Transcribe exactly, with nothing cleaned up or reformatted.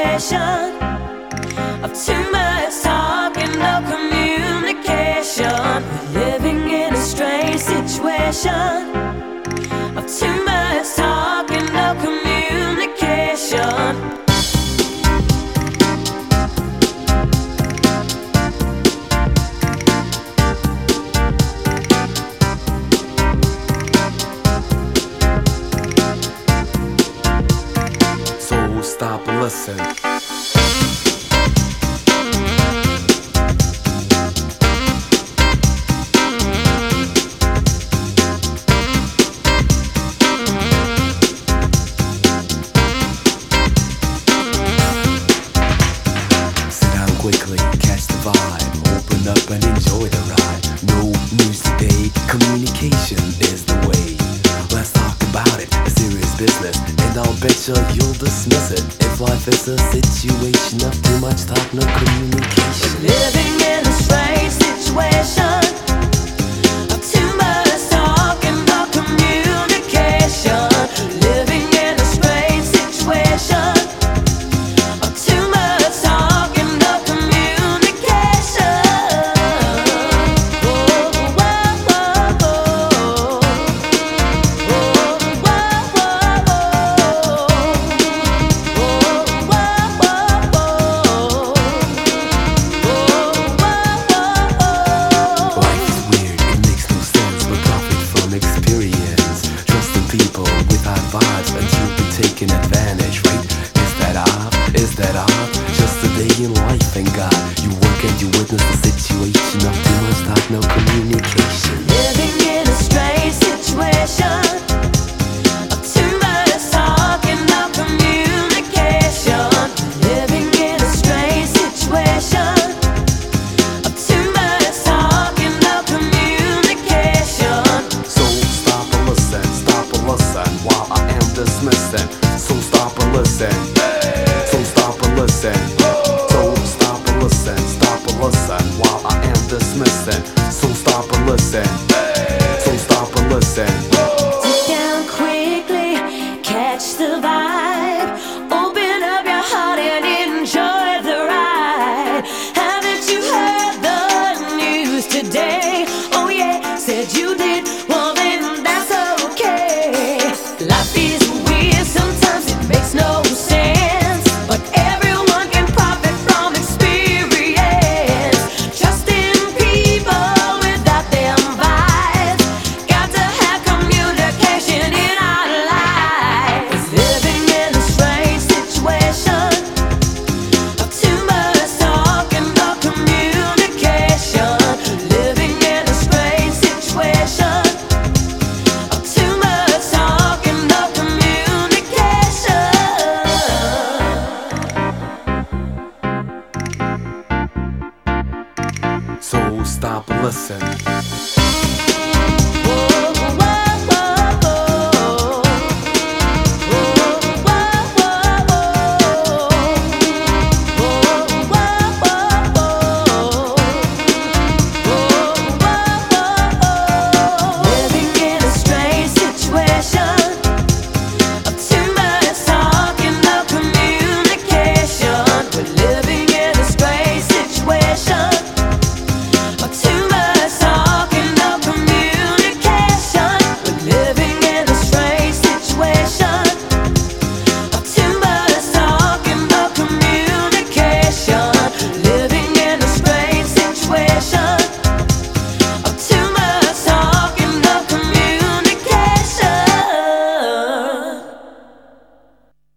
situation of too much talk and no communication. We're living in a strange situation of too much talk and no communication. Stop and listen. Sit down quickly, catch the vibe, open up and enjoy the ride. No news today, communication is the way. Let's talk about it, a serious business, and I'll betcha you'll dismiss it. If life is a situation of too much talk, no communication. Living in a strange situation of too much talk and no communication. Living in a strange situation of too much talk and no communication. Whoa, whoa, whoa, whoa. Taking advantage, right? Is that off? Is that off? Just a day in life, and God, you work and you witness the situation of too much talk, no communication. Living in a strange situation of too much talk and no communication. Living in a strange situation of too much talk and no communication. So stop and listen, stop and listen while I am dismissing.